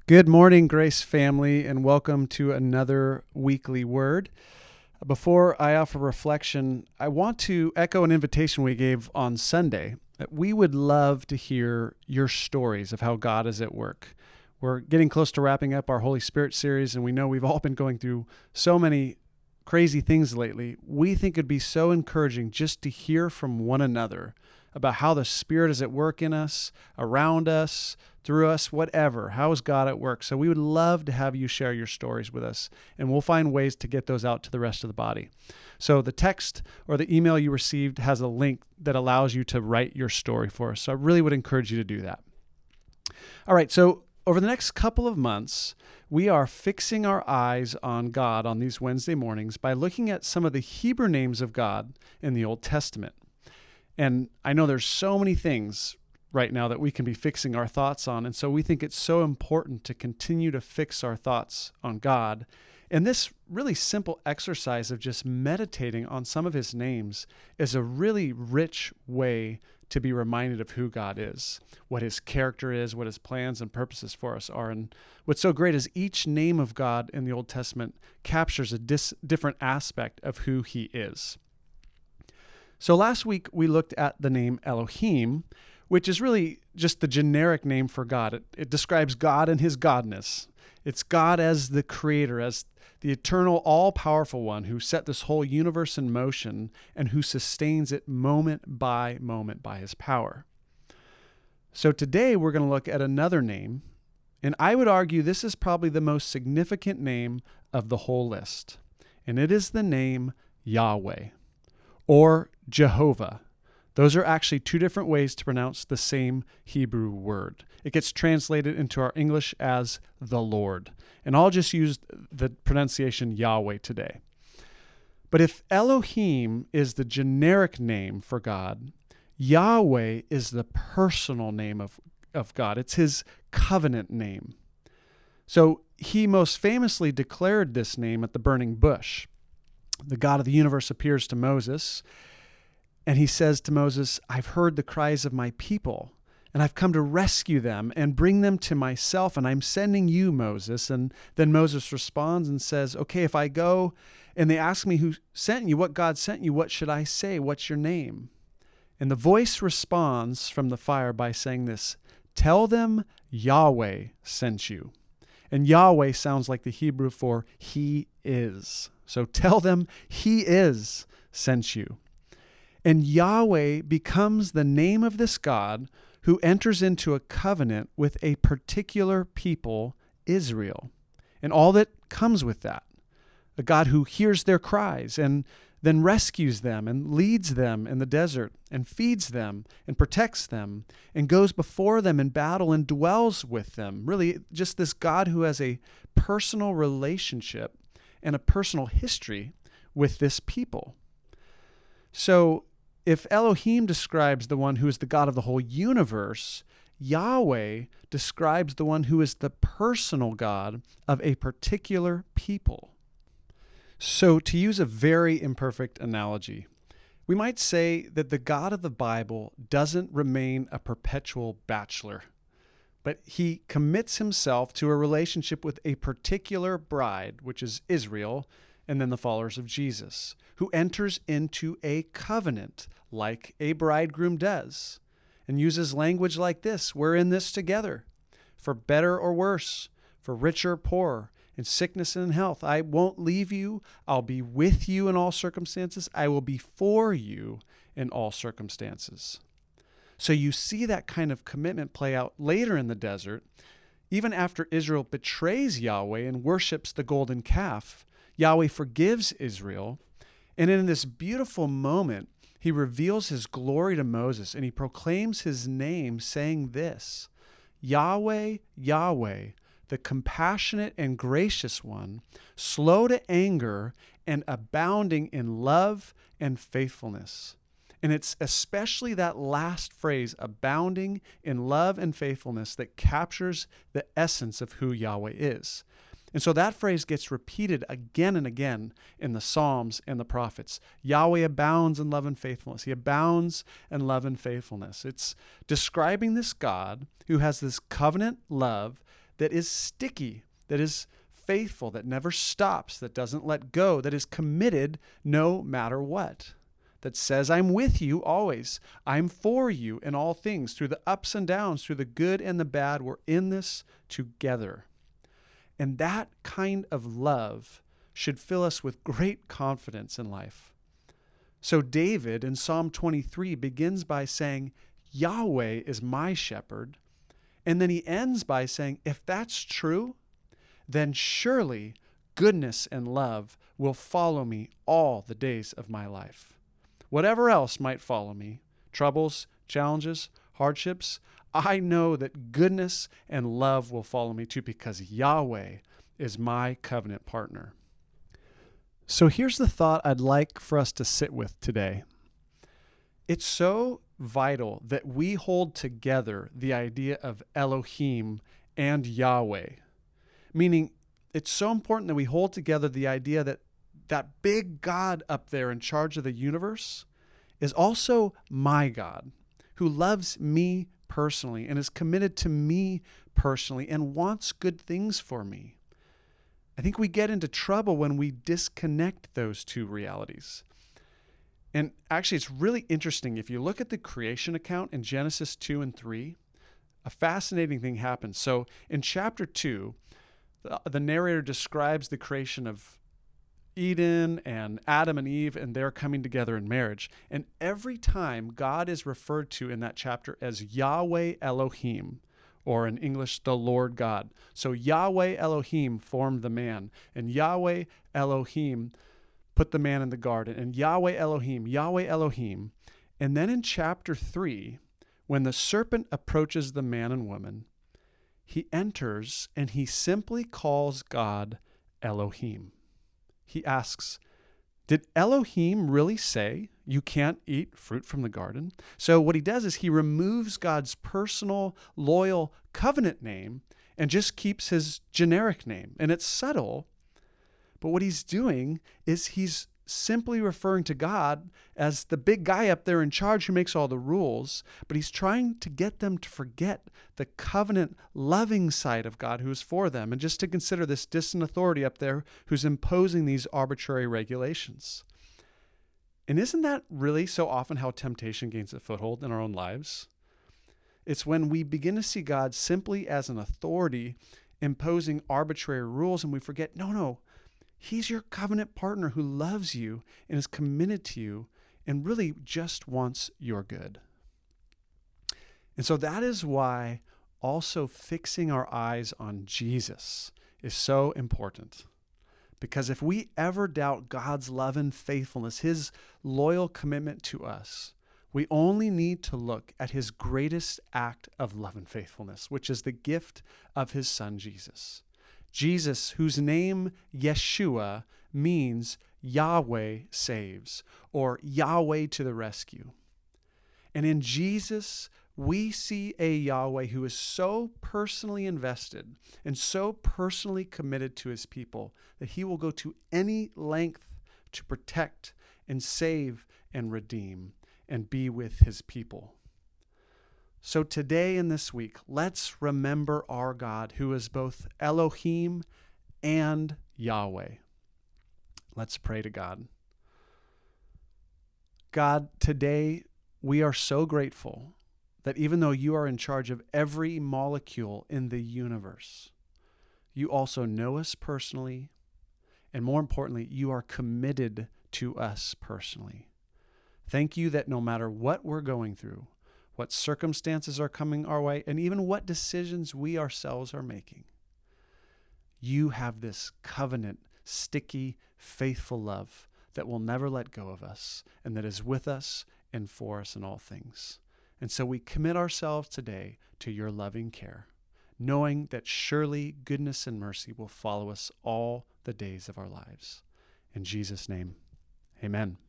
Good morning, Grace family, and welcome to another weekly word. Before I offer reflection, I want to echo an invitation we gave on Sunday that we would love to hear your stories of how God is at work. We're getting close to wrapping up our Holy Spirit series, and we know we've all been going through so many crazy things lately. We think it'd be so encouraging just to hear from one another about how the Spirit is at work in us, around us, through us, whatever. How is God at work? So we would love to have you share your stories with us, and we'll find ways to get those out to the rest of the body. So the text or the email you received has a link that allows you to write your story for us. So I really would encourage you to do that. All right, so over the next couple of months, we are fixing our eyes on God on these Wednesday mornings by looking at some of the Hebrew names of God in the Old Testament. And I know there's so many things right now that we can be fixing our thoughts on. And so we think it's so important to continue to fix our thoughts on God. And this really simple exercise of just meditating on some of his names is a really rich way to be reminded of who God is, what his character is, what his plans and purposes for us are. And what's so great is each name of God in the Old Testament captures a different aspect of who he is. So last week we looked at the name Elohim, which is really just the generic name for God. It describes God and his godness. It's God as the creator, as the eternal, all-powerful one who set this whole universe in motion and who sustains it moment by his power. So today we're going to look at another name, and I would argue this is probably the most significant name of the whole list, and it is the name Yahweh or Jehovah. Those are actually two different ways to pronounce the same Hebrew word. It gets translated into our English as the Lord. And I'll just use the pronunciation Yahweh today. But if Elohim is the generic name for God, Yahweh is the personal name of God. It's his covenant name. So he most famously declared this name at the burning bush. The God of the universe appears to Moses, and he says to Moses, "I've heard the cries of my people, and I've come to rescue them and bring them to myself, and I'm sending you, Moses." And then Moses responds and says, "Okay, if I go and they ask me who sent you, what God sent you, what should I say? What's your name?" And the voice responds from the fire by saying this, "Tell them Yahweh sent you." And Yahweh sounds like the Hebrew for he is. So tell them he is sent you. And Yahweh becomes the name of this God who enters into a covenant with a particular people, Israel, and all that comes with that. A God who hears their cries and then rescues them and leads them in the desert and feeds them and protects them and goes before them in battle and dwells with them. Really, just this God who has a personal relationship and a personal history with this people. So if Elohim describes the one who is the God of the whole universe, Yahweh describes the one who is the personal God of a particular people. So to use a very imperfect analogy, we might say that the God of the Bible doesn't remain a perpetual bachelor, but he commits himself to a relationship with a particular bride, which is Israel, and then the followers of Jesus, who enters into a covenant like a bridegroom does, and uses language like this: "We're in this together, for better or worse, for richer or poorer, in sickness and in health. I won't leave you. I'll be with you in all circumstances. I will be for you in all circumstances." So you see that kind of commitment play out later in the desert. Even after Israel betrays Yahweh and worships the golden calf, Yahweh forgives Israel. And in this beautiful moment, he reveals his glory to Moses, and he proclaims his name, saying this: "Yahweh, Yahweh, the compassionate and gracious one, slow to anger and abounding in love and faithfulness." And it's especially that last phrase, abounding in love and faithfulness, that captures the essence of who Yahweh is. And so that phrase gets repeated again and again in the Psalms and the prophets. Yahweh abounds in love and faithfulness. He abounds in love and faithfulness. It's describing this God who has this covenant love that is sticky, that is faithful, that never stops, that doesn't let go, that is committed no matter what, that says, I'm with you always. I'm for you in all things, through the ups and downs, through the good and the bad. We're in this together. And that kind of love should fill us with great confidence in life. So David in Psalm 23 begins by saying, Yahweh is my shepherd. And then he ends by saying, if that's true, then surely goodness and love will follow me all the days of my life. Whatever else might follow me, troubles, challenges, hardships, I know that goodness and love will follow me too, because Yahweh is my covenant partner. So here's the thought I'd like for us to sit with today. It's so vital that we hold together the idea of Elohim and Yahweh. Meaning, it's so important that we hold together the idea that that big God up there in charge of the universe is also my God, who loves me personally and is committed to me personally and wants good things for me. I think we get into trouble when we disconnect those two realities. And actually, it's really interesting. If you look at the creation account in Genesis 2 and 3, a fascinating thing happens. So in chapter 2, the narrator describes the creation of Eden and Adam and Eve, and they're coming together in marriage. And every time God is referred to in that chapter as Yahweh Elohim, or in English, the Lord God. So Yahweh Elohim formed the man, and Yahweh Elohim put the man in the garden, and Yahweh Elohim. And then in chapter 3, when the serpent approaches the man and woman, he enters and he simply calls God Elohim. He asks, did Elohim really say you can't eat fruit from the garden? So what he does is he removes God's personal, loyal covenant name and just keeps his generic name. And it's subtle, but what he's doing is he's simply referring to God as the big guy up there in charge who makes all the rules, but he's trying to get them to forget the covenant loving side of God who is for them and just to consider this distant authority up there who's imposing these arbitrary regulations. And isn't that really so often how temptation gains a foothold in our own lives? It's when we begin to see God simply as an authority imposing arbitrary rules and we forget, no, He's your covenant partner who loves you and is committed to you and really just wants your good. And so that is why also fixing our eyes on Jesus is so important. Because if we ever doubt God's love and faithfulness, His loyal commitment to us, we only need to look at His greatest act of love and faithfulness, which is the gift of His Son, Jesus. Jesus, whose name Yeshua means Yahweh saves, or Yahweh to the rescue. And in Jesus, we see a Yahweh who is so personally invested and so personally committed to His people that He will go to any length to protect and save and redeem and be with His people. So today and this week, let's remember our God who is both Elohim and Yahweh. Let's pray to God. God, today we are so grateful that even though you are in charge of every molecule in the universe, you also know us personally, and more importantly, you are committed to us personally. Thank you that no matter what we're going through, what circumstances are coming our way, and even what decisions we ourselves are making, you have this covenant, sticky, faithful love that will never let go of us and that is with us and for us in all things. And so we commit ourselves today to your loving care, knowing that surely goodness and mercy will follow us all the days of our lives. In Jesus' name, amen.